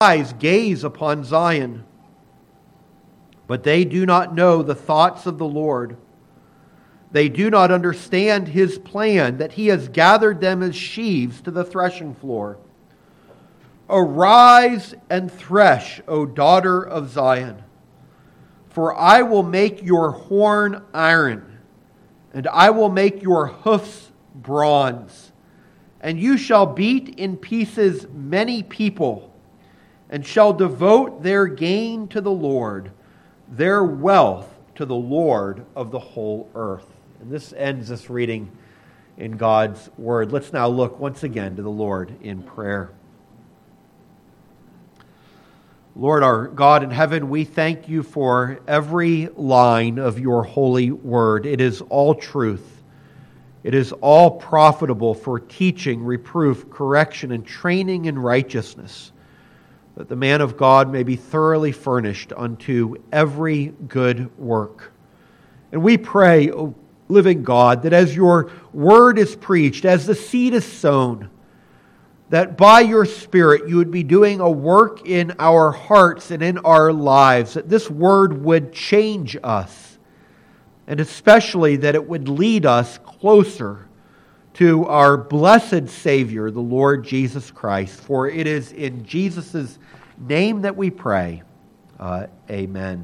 eyes gaze upon Zion, but they do not know the thoughts of the Lord. They do not understand his plan, that he has gathered them as sheaves to the threshing floor. Arise and thresh, O daughter of Zion, for I will make your horn iron, and I will make your hoofs bronze, and you shall beat in pieces many people, and shall devote their gain to the Lord, their wealth to the Lord of the whole earth. And this ends this reading in God's Word. Let's now look once again to the Lord in prayer. Lord, our God in heaven, we thank you for every line of your holy word. It is all truth. It is all profitable for teaching, reproof, correction, and training in righteousness, that the man of God may be thoroughly furnished unto every good work. And we pray, O living God, that as your word is preached, as the seed is sown, that by your Spirit you would be doing a work in our hearts and in our lives, that this word would change us, and especially that it would lead us closer to our blessed Savior, the Lord Jesus Christ. For it is in Jesus' name that we pray. Amen.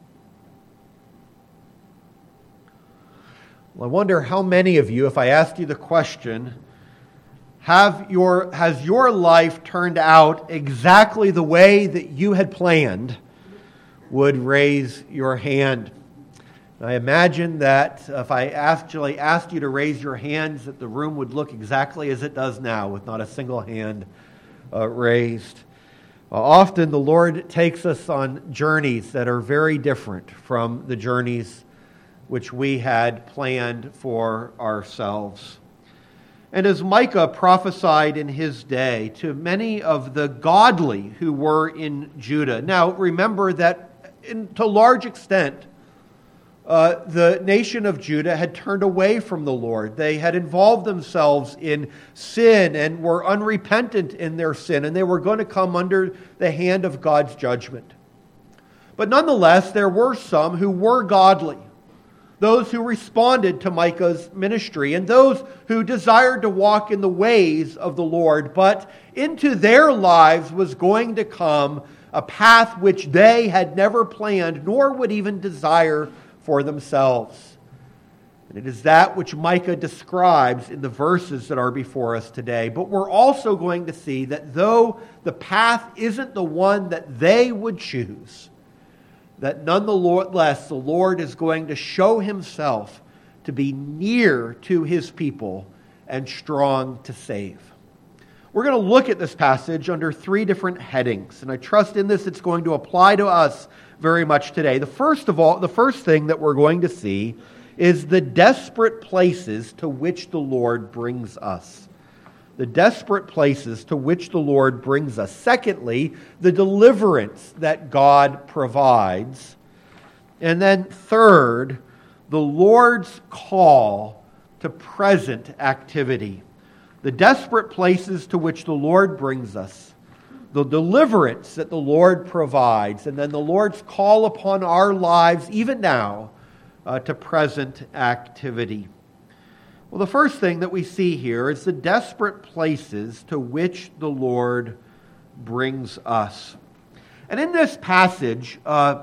Well, I wonder how many of you, if I asked you the question, has your life turned out exactly the way that you had planned, would raise your hand. I imagine that if I actually asked you to raise your hands, that the room would look exactly as it does now, with not a single hand raised. Often the Lord takes us on journeys that are very different from the journeys which we had planned for ourselves. And as Micah prophesied in his day to many of the godly who were in Judah. Now, remember that to a large extent, the nation of Judah had turned away from the Lord. They had involved themselves in sin and were unrepentant in their sin, and they were going to come under the hand of God's judgment. But nonetheless, there were some who were godly, those who responded to Micah's ministry, and those who desired to walk in the ways of the Lord. But into their lives was going to come a path which they had never planned, nor would even desire for themselves. And it is that which Micah describes in the verses that are before us today. But we're also going to see that though the path isn't the one that they would choose, that nonetheless the Lord is going to show himself to be near to his people and strong to save. We're going to look at this passage under three different headings, and I trust in this it's going to apply to us very much today. The first thing that we're going to see is the desperate places to which the Lord brings us. The desperate places to which the Lord brings us. Secondly, the deliverance that God provides. And then third, the Lord's call to present activity. The desperate places to which the Lord brings us. The deliverance that the Lord provides. And then the Lord's call upon our lives, even now, to present activity. Well, the first thing that we see here is the desperate places to which the Lord brings us. And in this passage,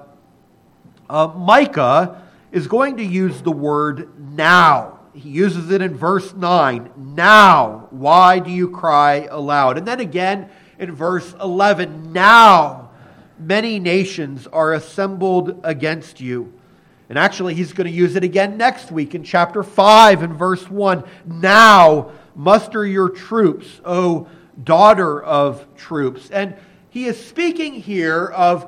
Micah is going to use the word now. He uses it in verse 9. Now, why do you cry aloud? And then again in verse 11. Now, many nations are assembled against you. And actually, he's going to use it again next week in chapter 5 and verse 1. Now, muster your troops, O daughter of troops. And he is speaking here of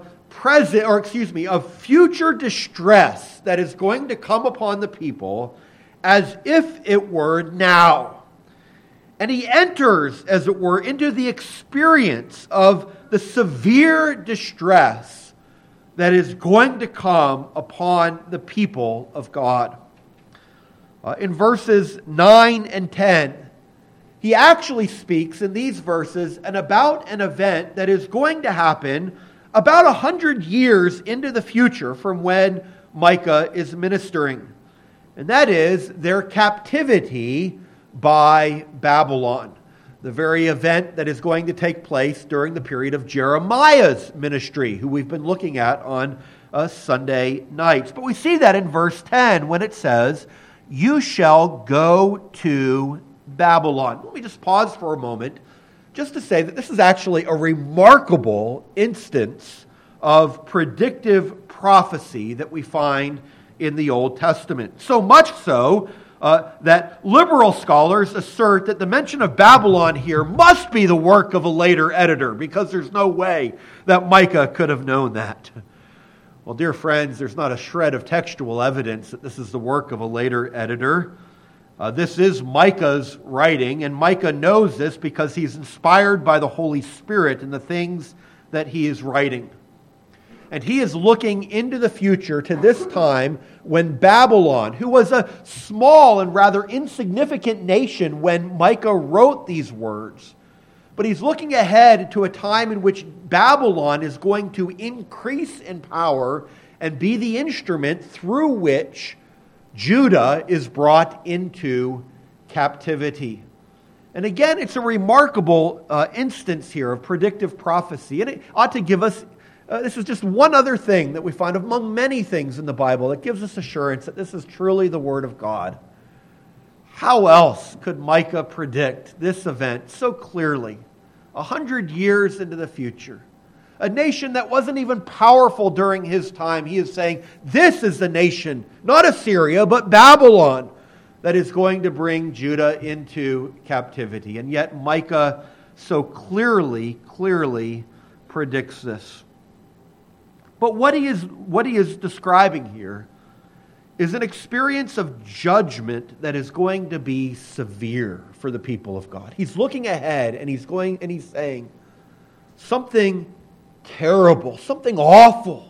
future distress that is going to come upon the people as if it were now. And he enters, as it were, into the experience of the severe distress that is going to come upon the people of God. In verses 9 and 10, he actually speaks in these verses about an event that is going to happen about 100 years into the future from when Micah is ministering. And that is their captivity by Babylon, the very event that is going to take place during the period of Jeremiah's ministry, who we've been looking at on Sunday nights. But we see that in verse 10 when it says, "You shall go to Babylon." Let me just pause for a moment just to say that this is actually a remarkable instance of predictive prophecy that we find in the Old Testament. So much so that liberal scholars assert that the mention of Babylon here must be the work of a later editor, because there's no way that Micah could have known that. Well, dear friends, there's not a shred of textual evidence that this is the work of a later editor. This is Micah's writing, and Micah knows this because he's inspired by the Holy Spirit in the things that he is writing. And he is looking into the future to this time when Babylon, who was a small and rather insignificant nation when Micah wrote these words, but he's looking ahead to a time in which Babylon is going to increase in power and be the instrument through which Judah is brought into captivity. And again, it's a remarkable instance here of predictive prophecy. And it ought to give us, this is just one other thing that we find among many things in the Bible that gives us assurance that this is truly the Word of God. How else could Micah predict this event so clearly, 100 years into the future? A nation that wasn't even powerful during his time. He is saying, this is the nation, not Assyria, but Babylon, that is going to bring Judah into captivity. And yet Micah so clearly predicts this. But what he is describing here is an experience of judgment that is going to be severe for the people of God. He's looking ahead and he's saying something terrible, something awful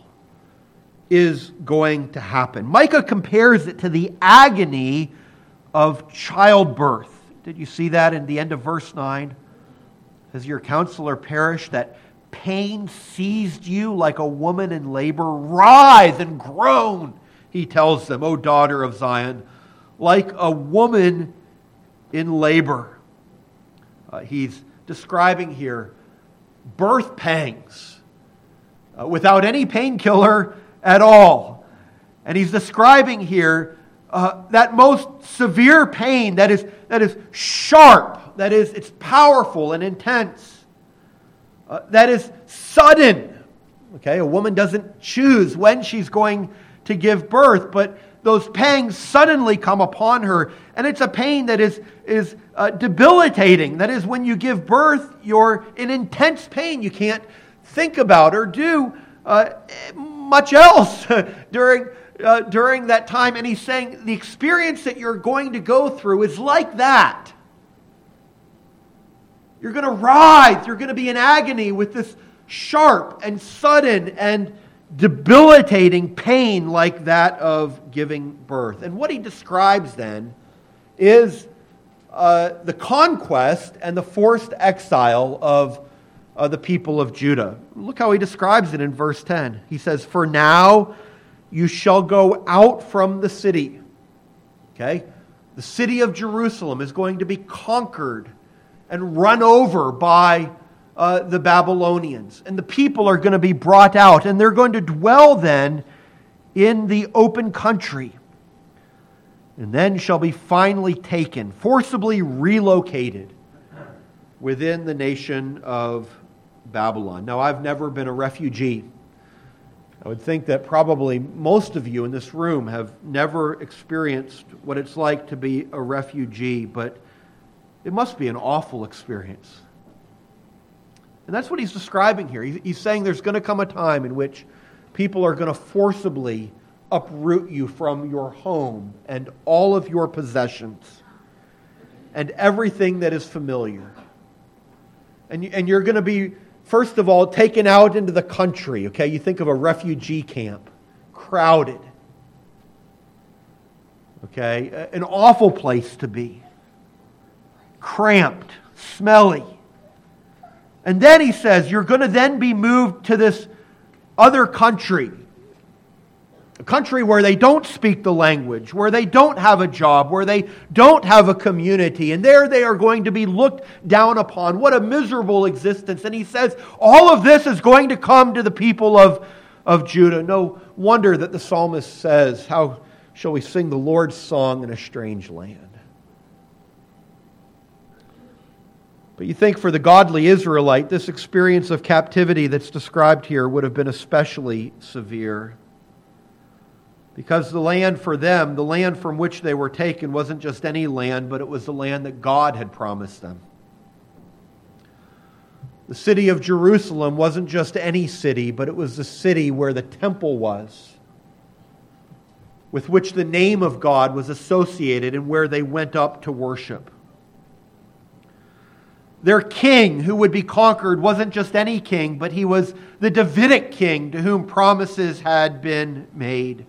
is going to happen. Micah compares it to the agony of childbirth. Did you see that in the end of verse 9? Has your counselor perished, that pain seized you like a woman in labor? Rise and groan, he tells them, O daughter of Zion, like a woman in labor. He's describing here birth pangs without any painkiller at all. And he's describing here that most severe pain that is sharp, that is, it's powerful and intense, that is sudden. Okay, a woman doesn't choose when she's going to give birth, but those pangs suddenly come upon her, and it's a pain that is debilitating. That is, when you give birth, you're in intense pain. You can't think about or do much else during that time. And he's saying the experience that you're going to go through is like that. You're going to writhe. You're going to be in agony with this sharp and sudden and debilitating pain like that of giving birth. And what he describes then is the conquest and the forced exile of the people of Judah. Look how he describes it in verse 10. He says, "For now you shall go out from the city." Okay? The city of Jerusalem is going to be conquered and run over by the Babylonians. And the people are going to be brought out, and they're going to dwell then in the open country. And then shall be finally taken, forcibly relocated within the nation of Babylon. Now, I've never been a refugee. I would think that probably most of you in this room have never experienced what it's like to be a refugee, but it must be an awful experience. And that's what he's describing here. He's saying there's going to come a time in which people are going to forcibly uproot you from your home and all of your possessions and everything that is familiar. And you're going to be, first of all, taken out into the country. Okay, you think of a refugee camp, crowded. Okay, an awful place to be. cramped, smelly. And then he says, you're going to then be moved to this other country. A country where they don't speak the language, where they don't have a job, where they don't have a community. And there they are going to be looked down upon. What a miserable existence. And he says, all of this is going to come to the people of Judah. No wonder that the psalmist says, how shall we sing the Lord's song in a strange land? But you think for the godly Israelite, this experience of captivity that's described here would have been especially severe. Because the land for them, the land from which they were taken, wasn't just any land, but it was the land that God had promised them. The city of Jerusalem wasn't just any city, but it was the city where the temple was, with which the name of God was associated and where they went up to worship. Their king who would be conquered wasn't just any king, but he was the Davidic king to whom promises had been made.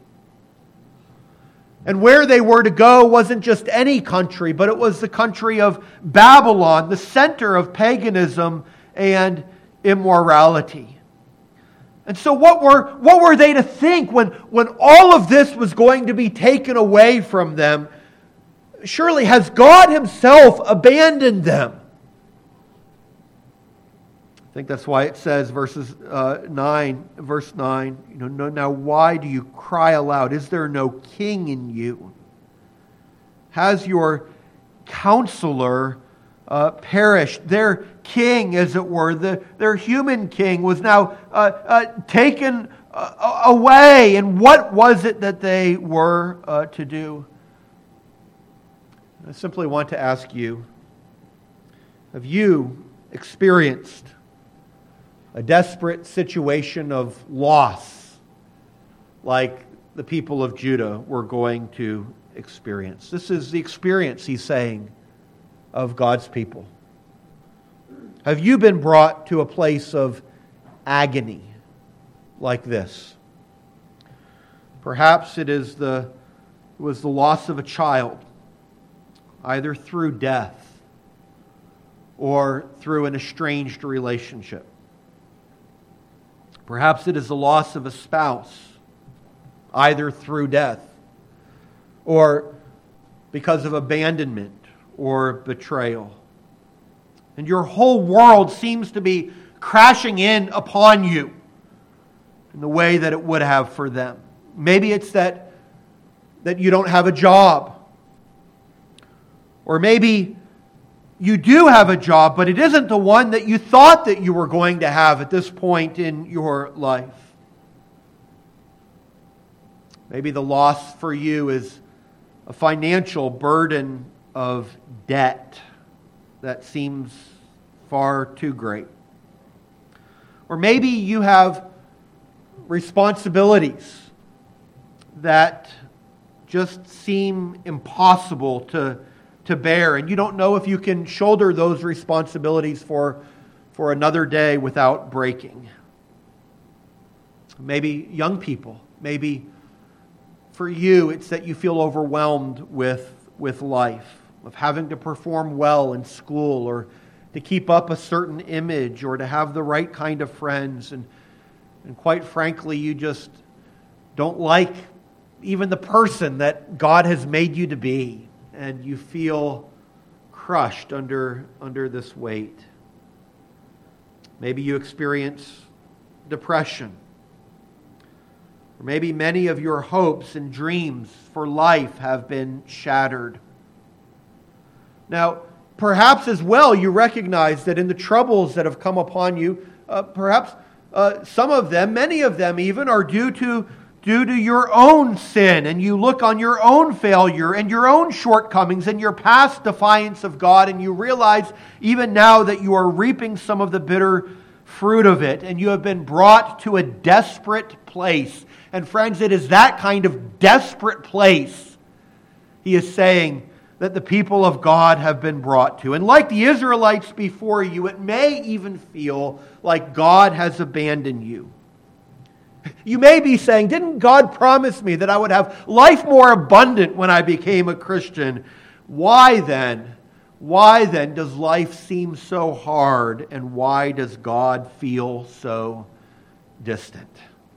And where they were to go wasn't just any country, but it was the country of Babylon, the center of paganism and immorality. And so what were they to think when all of this was going to be taken away from them? Surely has God Himself abandoned them? I think that's why it says, verse 9, now why do you cry aloud? Is there no king in you? Has your counselor perished? Their king, as it were, their human king was now taken away. And what was it that they were to do? I simply want to ask you, have you experienced a desperate situation of loss like the people of Judah were going to experience? This is the experience, he's saying, of God's people. Have you been brought to a place of agony like this? Perhaps it was the loss of a child, either through death or through an estranged relationship. Perhaps it is the loss of a spouse, either through death or because of abandonment or betrayal. And your whole world seems to be crashing in upon you in the way that it would have for them. Maybe it's that you don't have a job. Or maybe you do have a job, but it isn't the one that you thought that you were going to have at this point in your life. Maybe the loss for you is a financial burden of debt that seems far too great. Or maybe you have responsibilities that just seem impossible to bear, and you don't know if you can shoulder those responsibilities for another day without breaking. Maybe young people, maybe for you it's that you feel overwhelmed with life, of having to perform well in school or to keep up a certain image or to have the right kind of friends, and quite frankly you just don't like even the person that God has made you to be. And you feel crushed under this weight. Maybe you experience depression. Or maybe many of your hopes and dreams for life have been shattered. Now, perhaps as well you recognize that in the troubles that have come upon you, perhaps some of them, many of them even, are due to your own sin, and you look on your own failure and your own shortcomings and your past defiance of God, and you realize even now that you are reaping some of the bitter fruit of it, and you have been brought to a desperate place. And friends, it is that kind of desperate place, he is saying, that the people of God have been brought to. And like the Israelites before you, it may even feel like God has abandoned you. You may be saying, didn't God promise me that I would have life more abundant when I became a Christian? Why then Why then does life seem so hard, and why does God feel so distant?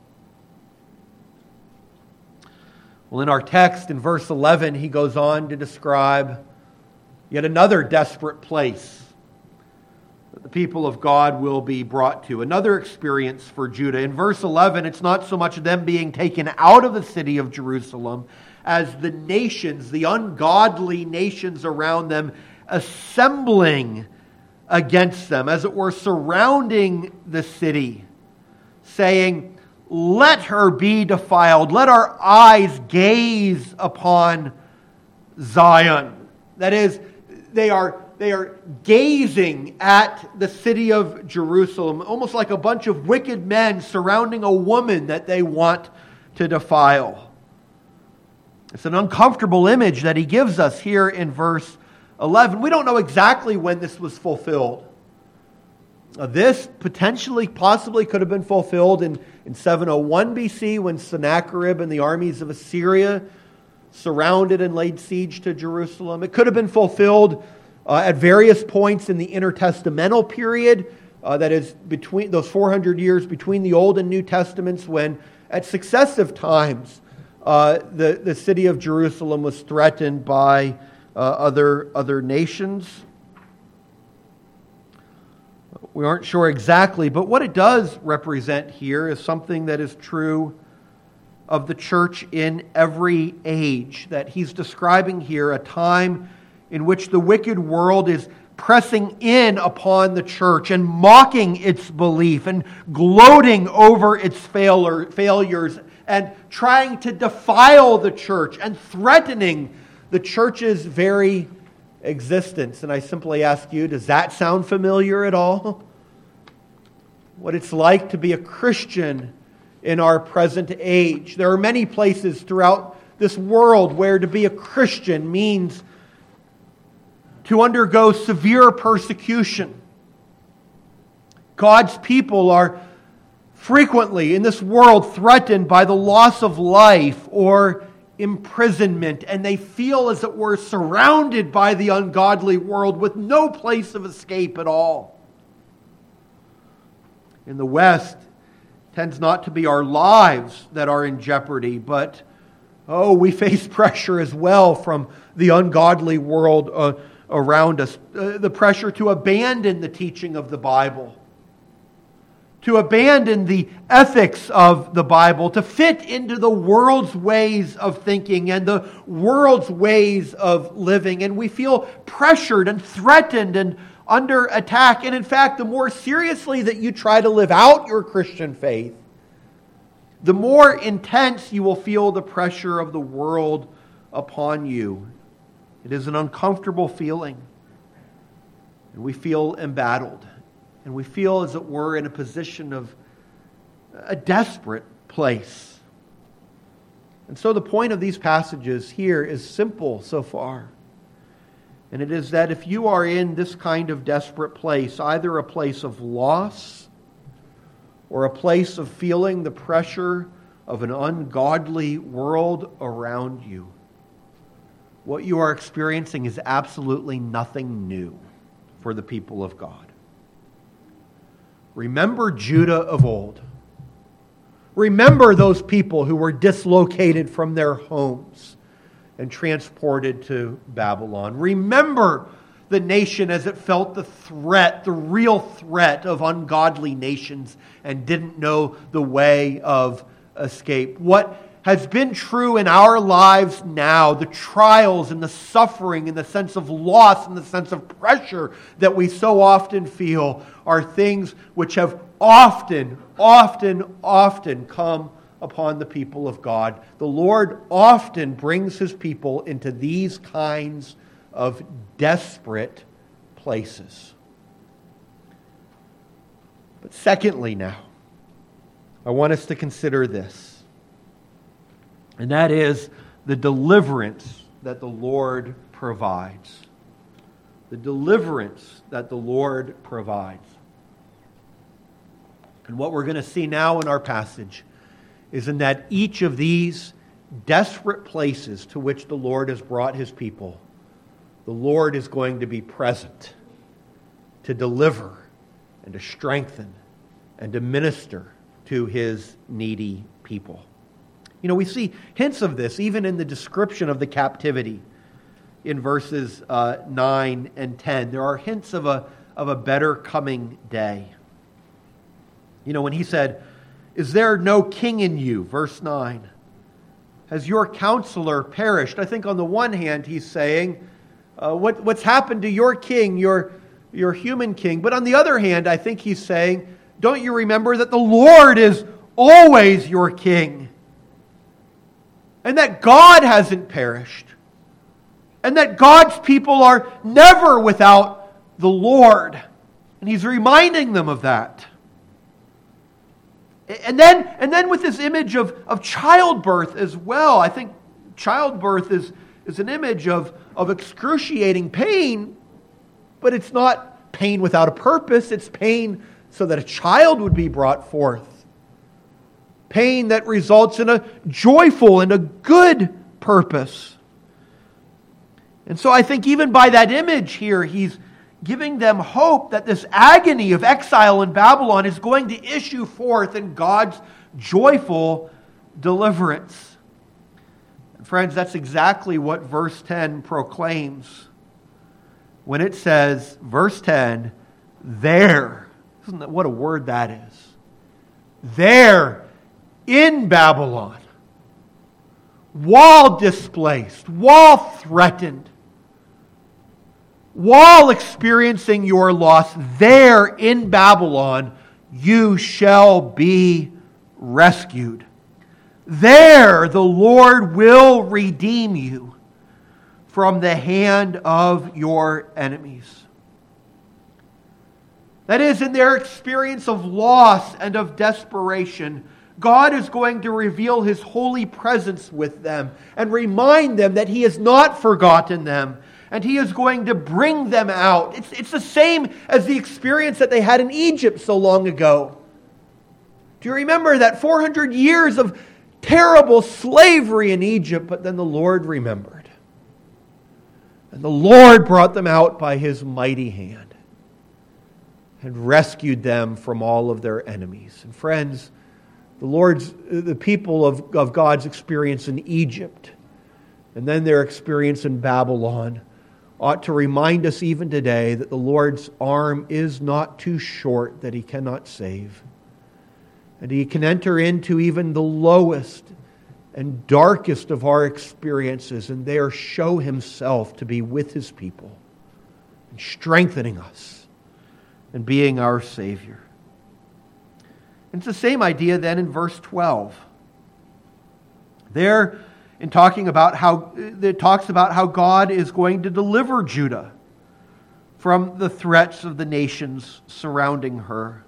Well, in our text, in verse 11, he goes on to describe yet another desperate place that the people of God will be brought to. Another experience for Judah. In verse 11, it's not so much them being taken out of the city of Jerusalem as the nations, the ungodly nations around them, assembling against them, as it were, surrounding the city, saying, "Let her be defiled. Let our eyes gaze upon Zion." That is, they are gazing at the city of Jerusalem, almost like a bunch of wicked men surrounding a woman that they want to defile. It's an uncomfortable image that he gives us here in verse 11. We don't know exactly when this was fulfilled. This possibly could have been fulfilled in 701 BC when Sennacherib and the armies of Assyria surrounded and laid siege to Jerusalem. It could have been fulfilled at various points in the intertestamental period, that is between those 400 years between the Old and New Testaments, when at successive times the city of Jerusalem was threatened by other nations. We aren't sure exactly, but what it does represent here is something that is true of the church in every age, that he's describing here a time in which the wicked world is pressing in upon the church and mocking its belief and gloating over its failures and trying to defile the church and threatening the church's very existence. And I simply ask you, does that sound familiar at all? What it's like to be a Christian in our present age. There are many places throughout this world where to be a Christian means to undergo severe persecution. God's people are frequently in this world threatened by the loss of life or imprisonment, and they feel, as it were, surrounded by the ungodly world with no place of escape at all. In the West, it tends not to be our lives that are in jeopardy, but we face pressure as well from the ungodly world around us. The pressure to abandon the teaching of the Bible, to abandon the ethics of the Bible, to fit into the world's ways of thinking and the world's ways of living. And we feel pressured and threatened and under attack. And in fact, the more seriously that you try to live out your Christian faith, the more intense you will feel the pressure of the world upon you. It is an uncomfortable feeling. And we feel embattled. And we feel, as it were, in a position of a desperate place. And so the point of these passages here is simple so far. And it is that if you are in this kind of desperate place, either a place of loss or a place of feeling the pressure of an ungodly world around you, what you are experiencing is absolutely nothing new for the people of God. Remember Judah of old. Remember those people who were dislocated from their homes and transported to Babylon. Remember the nation as it felt the threat, the real threat of ungodly nations and didn't know the way of escape. What has been true in our lives now, the trials and the suffering and the sense of loss and the sense of pressure that we so often feel, are things which have often come upon the people of God. The Lord often brings His people into these kinds of desperate places. But secondly now, I want us to consider this. And that is the deliverance that the Lord provides. The deliverance that the Lord provides. And what we're going to see now in our passage is in that each of these desperate places to which the Lord has brought His people, the Lord is going to be present to deliver and to strengthen and to minister to His needy people. You know, we see hints of this even in the description of the captivity in verses 9 and 10. There are hints of a better coming day. You know, when He said, "Is there no king in you?" Verse 9. "Has your counselor perished?" I think on the one hand He's saying, what's happened to your king, your human king. But on the other hand, I think He's saying, don't you remember that the Lord is always your king? And that God hasn't perished. And that God's people are never without the Lord. And He's reminding them of that. And then with this image of childbirth as well. I think childbirth is an image of excruciating pain, but it's not pain without a purpose. It's pain so that a child would be brought forth. Pain that results in a joyful and a good purpose. And so I think even by that image here, He's giving them hope that this agony of exile in Babylon is going to issue forth in God's joyful deliverance. And friends, that's exactly what verse 10 proclaims when it says, verse 10, there. Isn't that what a word that is? There in Babylon, while displaced, while threatened, while experiencing your loss, there in Babylon, you shall be rescued. There the Lord will redeem you from the hand of your enemies. That is, in their experience of loss and of desperation, God is going to reveal His holy presence with them and remind them that He has not forgotten them. And He is going to bring them out. It's the same as the experience that they had in Egypt so long ago. Do you remember that 400 years of terrible slavery in Egypt? But then the Lord remembered. And the Lord brought them out by His mighty hand and rescued them from all of their enemies. And friends, the people of God's experience in Egypt and then their experience in Babylon ought to remind us even today that the Lord's arm is not too short that He cannot save. And He can enter into even the lowest and darkest of our experiences and there show Himself to be with His people and strengthening us and being our Savior. And it's the same idea then in verse 12. There, in talking about how it talks about how God is going to deliver Judah from the threats of the nations surrounding her.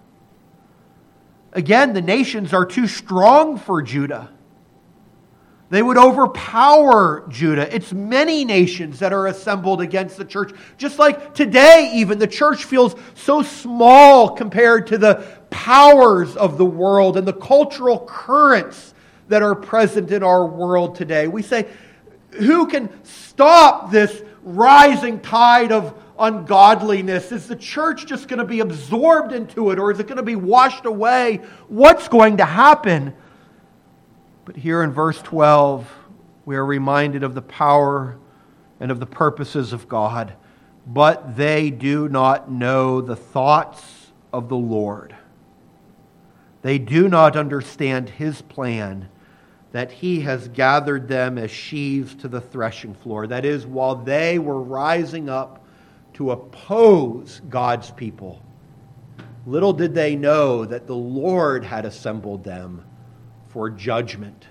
Again, the nations are too strong for Judah. They would overpower Judah. It's many nations that are assembled against the church. Just like today even, the church feels so small compared to the powers of the world and the cultural currents that are present in our world today. We say, who can stop this rising tide of ungodliness? Is the church just going to be absorbed into it, or is it going to be washed away? What's going to happen? But here in verse 12, we are reminded of the power and of the purposes of God. But they do not know the thoughts of the Lord. They do not understand His plan, that He has gathered them as sheaves to the threshing floor. That is, while they were rising up to oppose God's people, little did they know that the Lord had assembled them for judgment.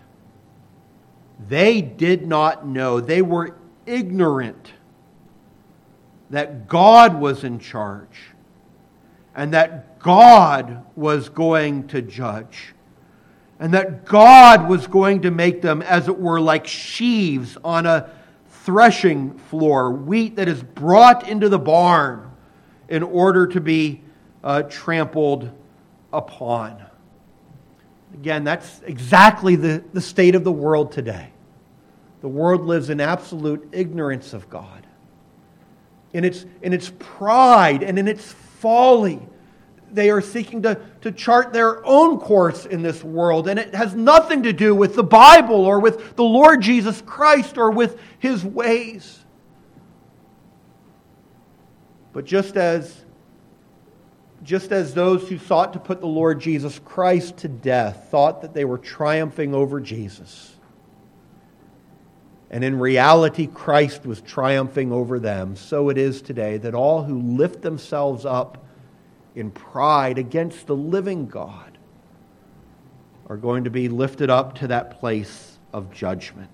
They did not know, they were ignorant that God was in charge and that God was going to judge. And that God was going to make them, as it were, like sheaves on a threshing floor, wheat that is brought into the barn in order to be trampled upon. Again, that's exactly the state of the world today. The world lives in absolute ignorance of God. in its pride and in its folly. They are seeking to chart their own course in this world, and it has nothing to do with the Bible or with the Lord Jesus Christ or with His ways. But just as those who sought to put the Lord Jesus Christ to death thought that they were triumphing over Jesus, and in reality Christ was triumphing over them, so it is today that all who lift themselves up in pride against the living God are going to be lifted up to that place of judgment.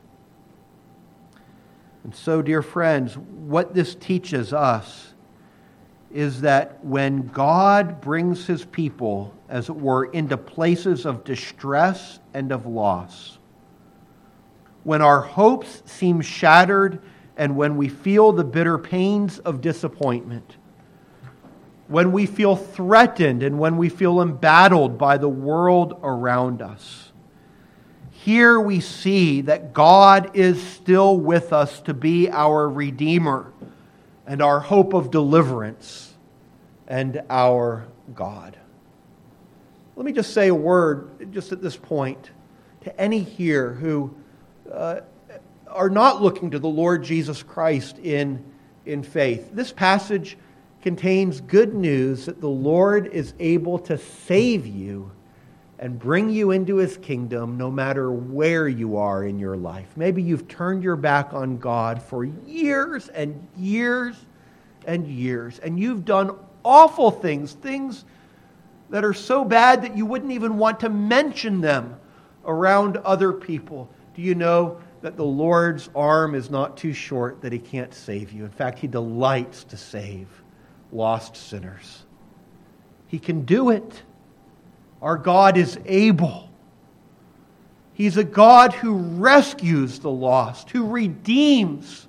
And so, dear friends, what this teaches us is that when God brings His people, as it were, into places of distress and of loss, when our hopes seem shattered and when we feel the bitter pains of disappointment, when we feel threatened and when we feel embattled by the world around us, here we see that God is still with us to be our Redeemer and our hope of deliverance and our God. Let me just say a word just at this point to any here who are not looking to the Lord Jesus Christ in faith. This passage contains good news that the Lord is able to save you and bring you into His kingdom no matter where you are in your life. Maybe you've turned your back on God for years and years and years, and you've done awful things that are so bad that you wouldn't even want to mention them around other people. Do you know that the Lord's arm is not too short that He can't save you? In fact, He delights to save lost sinners. He can do it. Our God is able. He's a God who rescues the lost, who redeems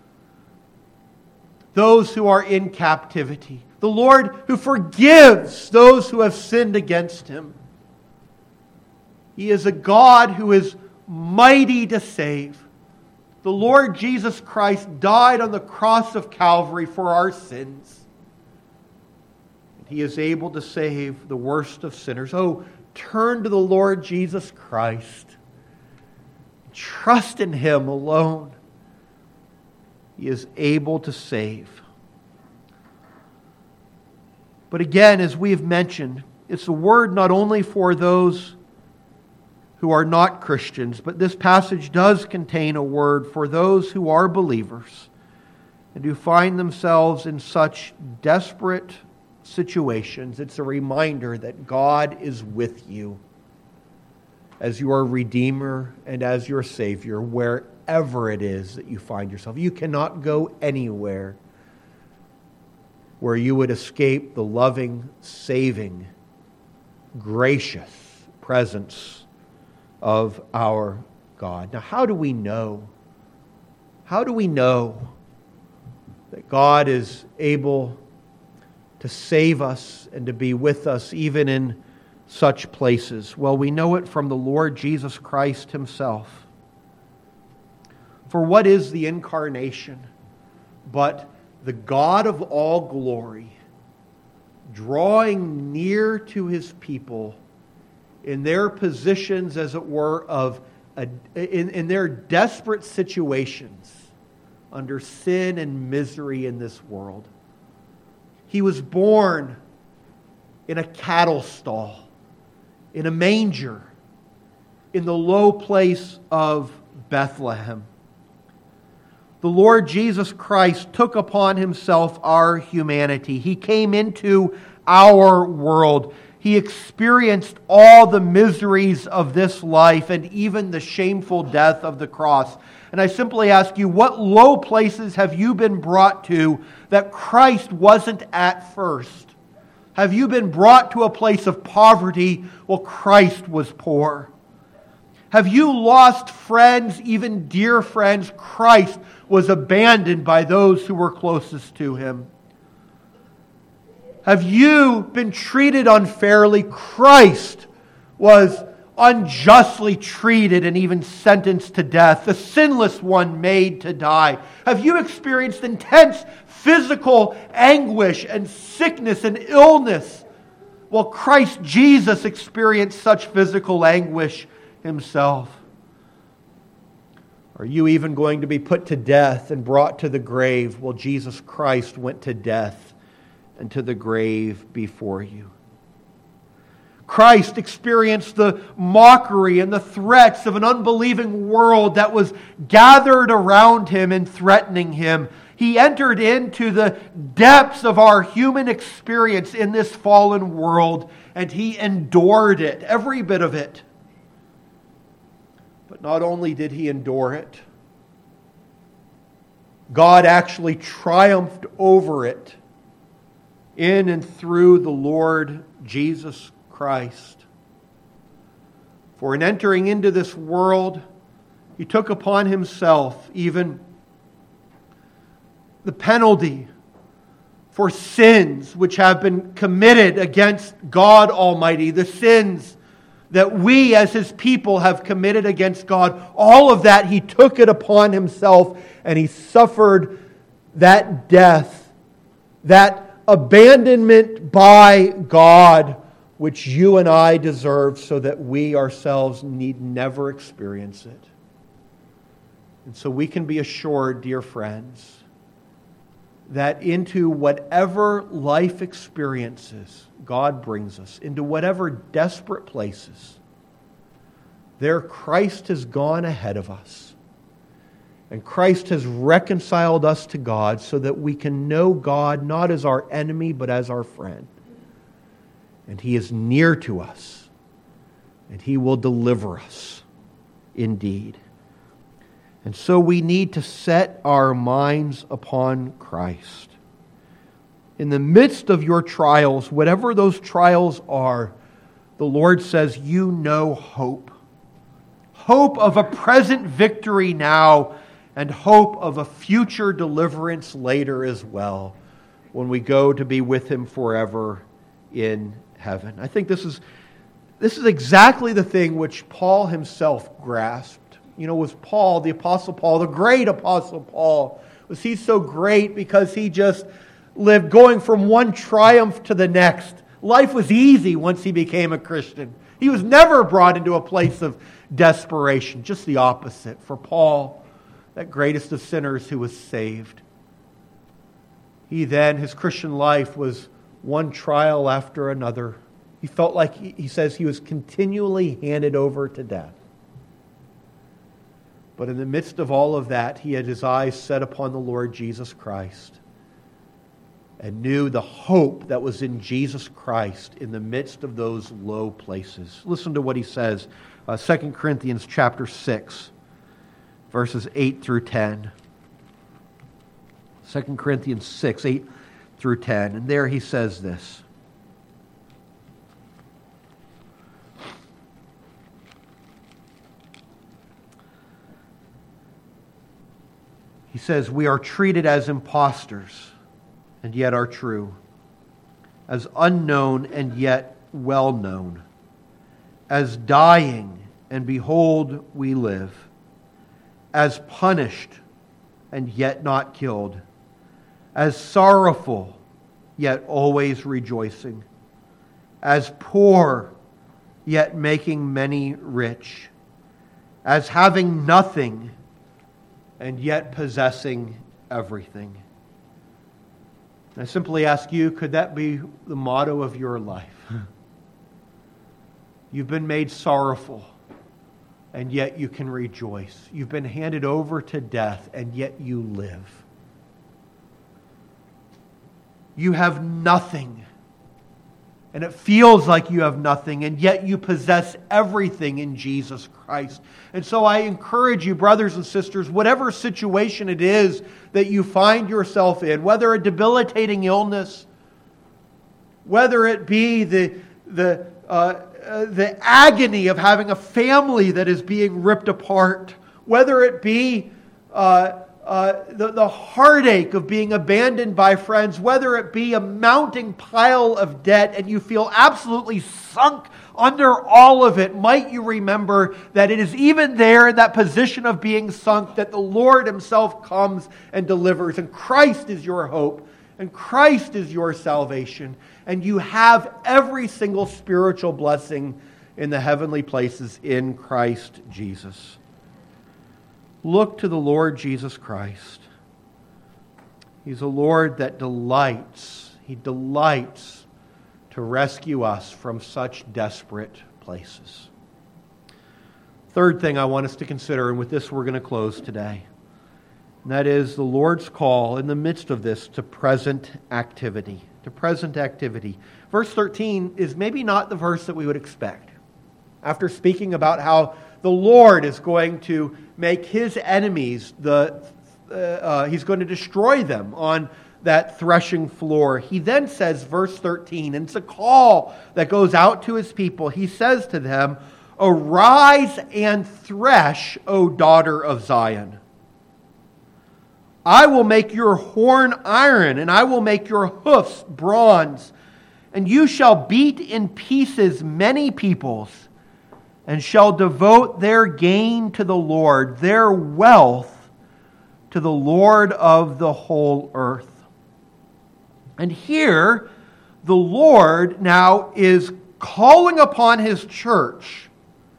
those who are in captivity. The Lord who forgives those who have sinned against Him. He is a God who is mighty to save. The Lord Jesus Christ died on the cross of Calvary for our sins. He is able to save the worst of sinners. Oh, turn to the Lord Jesus Christ. Trust in Him alone. He is able to save. But again, as we have mentioned, it's a word not only for those who are not Christians, but this passage does contain a word for those who are believers and who find themselves in such desperate situations. It's a reminder that God is with you as your Redeemer and as your Savior, wherever it is that you find yourself. You cannot go anywhere where you would escape the loving, saving, gracious presence of our God. Now, how do we know? How do we know that God is able to save us and to be with us even in such places? Well, we know it from the Lord Jesus Christ Himself. For what is the incarnation but the God of all glory drawing near to His people in their positions, as it were, in their desperate situations under sin and misery in this world? He was born in a cattle stall, in a manger, in the low place of Bethlehem. The Lord Jesus Christ took upon Himself our humanity. He came into our world. He experienced all the miseries of this life and even the shameful death of the cross. And I simply ask you, what low places have you been brought to that Christ wasn't at first? Have you been brought to a place of poverty while Christ was poor? Have you lost friends, even dear friends? Christ was abandoned by those who were closest to Him. Have you been treated unfairly? Christ was unjustly treated and even sentenced to death, the sinless one made to die? Have you experienced intense physical anguish and sickness and illness? Well, Christ Jesus experienced such physical anguish himself. Are you even going to be put to death and brought to the grave? Well, Jesus Christ went to death and to the grave before you. Christ experienced the mockery and the threats of an unbelieving world that was gathered around him and threatening him. He entered into the depths of our human experience in this fallen world, and he endured it, every bit of it. But not only did he endure it, God actually triumphed over it in and through the Lord Jesus Christ. For in entering into this world, he took upon himself even the penalty for sins which have been committed against God Almighty, the sins that we as his people have committed against God. All of that, he took it upon himself, and he suffered that death, that abandonment by God, which you and I deserve, so that we ourselves need never experience it. And so we can be assured, dear friends, that into whatever life experiences God brings us, into whatever desperate places, there Christ has gone ahead of us. And Christ has reconciled us to God so that we can know God not as our enemy, but as our friend. And he is near to us, and he will deliver us indeed. And so we need to set our minds upon Christ. In the midst of your trials, whatever those trials are, the Lord says, you know hope. Hope of a present victory now, and hope of a future deliverance later as well, when we go to be with him forever in heaven. I think this is exactly the thing which Paul himself grasped. Was Paul, the Apostle Paul, the great Apostle Paul, was he so great because he just lived going from one triumph to the next? Life was easy once he became a Christian. He was never brought into a place of desperation, just the opposite. For Paul, that greatest of sinners who was saved, his Christian life was one trial after another. He felt like, he says, he was continually handed over to death. But in the midst of all of that, he had his eyes set upon the Lord Jesus Christ and knew the hope that was in Jesus Christ in the midst of those low places. Listen to what he says, 2 Corinthians chapter 6, verses 8 through 10. 2 Corinthians 6, 8 through 10. And there he says this. He says, we are treated as impostors, and yet are true, as unknown and yet well known, as dying, and behold, we live, as punished, and yet not killed, as sorrowful, yet always rejoicing, as poor, yet making many rich, as having nothing, and yet possessing everything. I simply ask you, could that be the motto of your life? You've been made sorrowful, and yet you can rejoice. You've been handed over to death, and yet you live. You have nothing, and it feels like you have nothing, and yet you possess everything in Jesus Christ. And so I encourage you, brothers and sisters, whatever situation it is that you find yourself in, whether a debilitating illness, whether it be the agony of having a family that is being ripped apart, whether it be the heartache of being abandoned by friends, whether it be a mounting pile of debt and you feel absolutely sunk under all of it, might you remember that it is even there in that position of being sunk that the Lord himself comes and delivers. And Christ is your hope. And Christ is your salvation. And you have every single spiritual blessing in the heavenly places in Christ Jesus. Look to the Lord Jesus Christ. He's a Lord that delights. He delights to rescue us from such desperate places. Third thing I want us to consider, and with this we're going to close today, and that is the Lord's call in the midst of this to present activity. To present activity. Verse 13 is maybe not the verse that we would expect. After speaking about how the Lord is going to make his enemies, he's going to destroy them on that threshing floor. He then says, verse 13, and it's a call that goes out to his people. He says to them, "Arise and thresh, O daughter of Zion. I will make your horn iron, and I will make your hoofs bronze, and you shall beat in pieces many peoples, and shall devote their gain to the Lord, their wealth to the Lord of the whole earth." And here, the Lord now is calling upon his church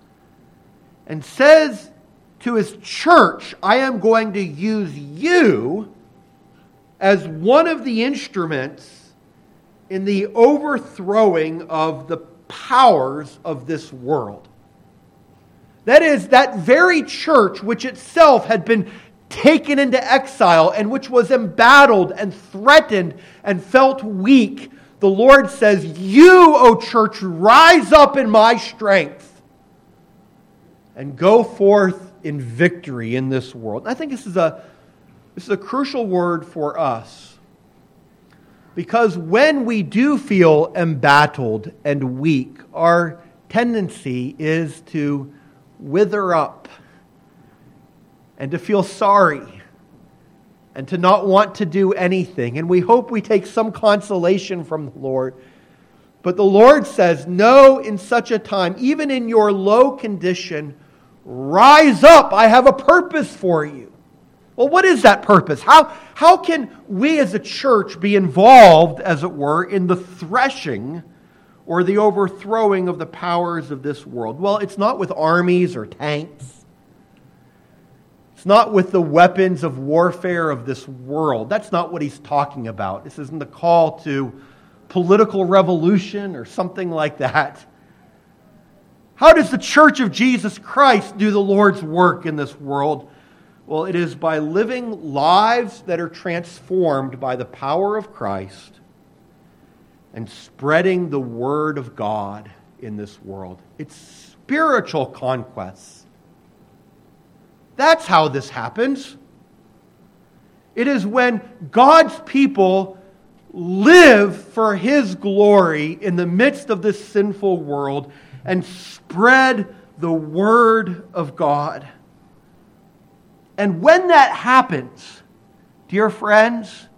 and says to his church, "I am going to use you as one of the instruments in the overthrowing of the powers of this world." That is, that very church which itself had been taken into exile and which was embattled and threatened and felt weak. The Lord says, "You, O church, rise up in my strength and go forth in victory in this world." I think this is a crucial word for us. Because when we do feel embattled and weak, our tendency is to wither up and to feel sorry and to not want to do anything. And we hope we take some consolation from the Lord. But the Lord says, no, in such a time, even in your low condition, rise up. I have a purpose for you. Well, what is that purpose? How can we as a church be involved, as it were, in the threshing or the overthrowing of the powers of this world? Well, it's not with armies or tanks. It's not with the weapons of warfare of this world. That's not what he's talking about. This isn't the call to political revolution or something like that. How does the Church of Jesus Christ do the Lord's work in this world? Well, it is by living lives that are transformed by the power of Christ and spreading the Word of God in this world. It's spiritual conquests. That's how this happens. It is when God's people live for his glory in the midst of this sinful world and spread the Word of God. And when that happens, dear friends,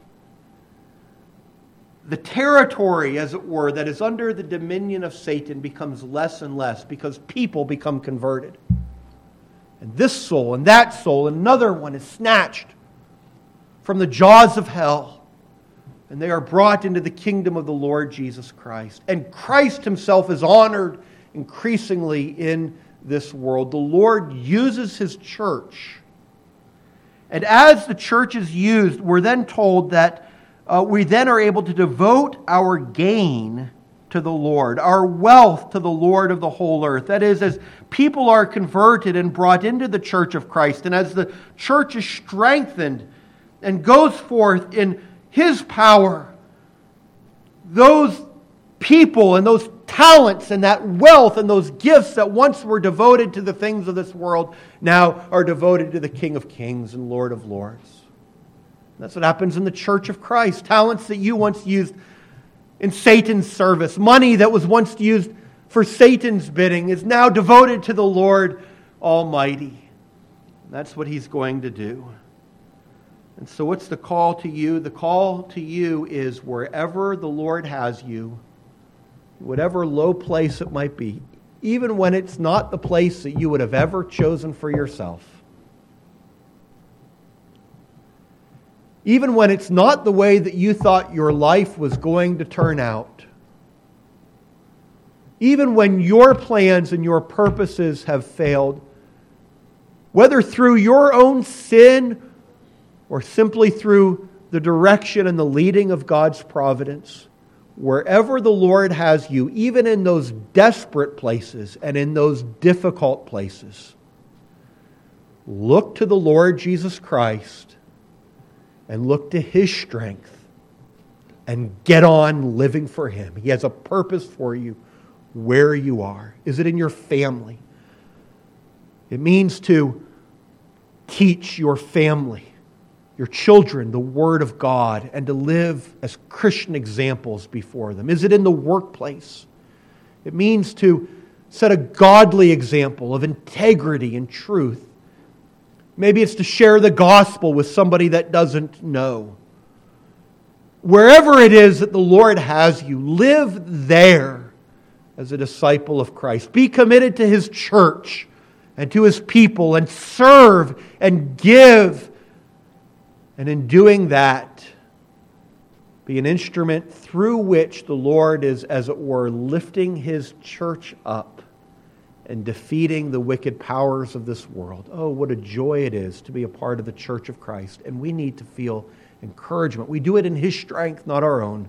the territory, as it were, that is under the dominion of Satan becomes less and less because people become converted. And this soul and that soul and another one is snatched from the jaws of hell. And they are brought into the kingdom of the Lord Jesus Christ. And Christ himself is honored increasingly in this world. The Lord uses his church. And as the church is used, we're then told that we then are able to devote our gain to the Lord, our wealth to the Lord of the whole earth. That is, as people are converted and brought into the church of Christ, and as the church is strengthened and goes forth in his power, those people and those talents and that wealth and those gifts that once were devoted to the things of this world now are devoted to the King of Kings and Lord of Lords. That's what happens in the church of Christ. Talents that you once used in Satan's service, money that was once used for Satan's bidding is now devoted to the Lord Almighty. That's what he's going to do. And so what's the call to you? The call to you is wherever the Lord has you, whatever low place it might be, even when it's not the place that you would have ever chosen for yourself. Even when it's not the way that you thought your life was going to turn out. Even when your plans and your purposes have failed, whether through your own sin or simply through the direction and the leading of God's providence, wherever the Lord has you, even in those desperate places and in those difficult places, look to the Lord Jesus Christ and look to His strength and get on living for Him. He has a purpose for you where you are. Is it in your family? It means to teach your family, your children, the Word of God, and to live as Christian examples before them. Is it in the workplace? It means to set a godly example of integrity and truth. Maybe it's to share the gospel with somebody that doesn't know. Wherever it is that the Lord has you, live there as a disciple of Christ. Be committed to His church and to His people and serve and give. And in doing that, be an instrument through which the Lord is, as it were, lifting His church up and defeating the wicked powers of this world. Oh, what a joy it is to be a part of the church of Christ. And we need to feel encouragement. We do it in His strength, not our own.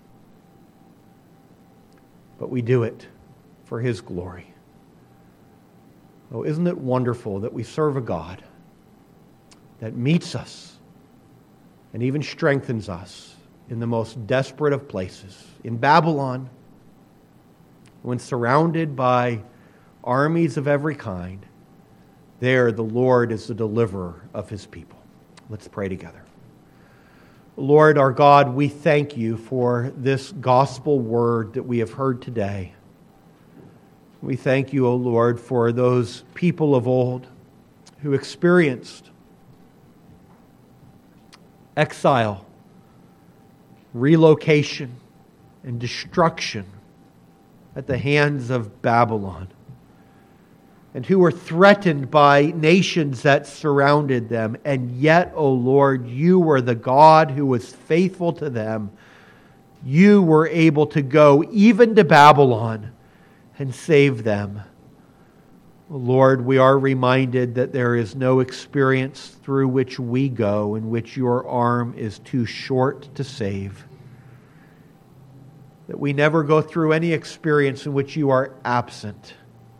But we do it for His glory. Oh, isn't it wonderful that we serve a God that meets us and even strengthens us in the most desperate of places. In Babylon, when surrounded by armies of every kind, there the Lord is the deliverer of His people. Let's pray together. Lord our God, we thank You for this gospel word that we have heard today. We thank You, O Lord, for those people of old who experienced exile, relocation, and destruction at the hands of Babylon, and who were threatened by nations that surrounded them. And yet, O Lord, You were the God who was faithful to them. You were able to go even to Babylon and save them. Lord, we are reminded that there is no experience through which we go in which Your arm is too short to save. That we never go through any experience in which You are absent.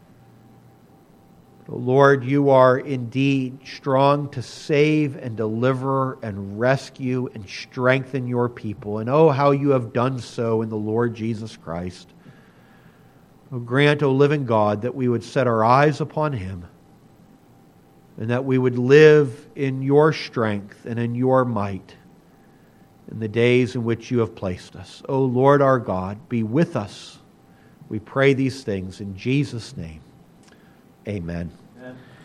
But, Lord, You are indeed strong to save and deliver and rescue and strengthen Your people. And oh, how You have done so in the Lord Jesus Christ. Oh, grant, O living God, that we would set our eyes upon Him and that we would live in Your strength and in Your might in the days in which You have placed us. O Lord our God, be with us. We pray these things in Jesus' name. Amen.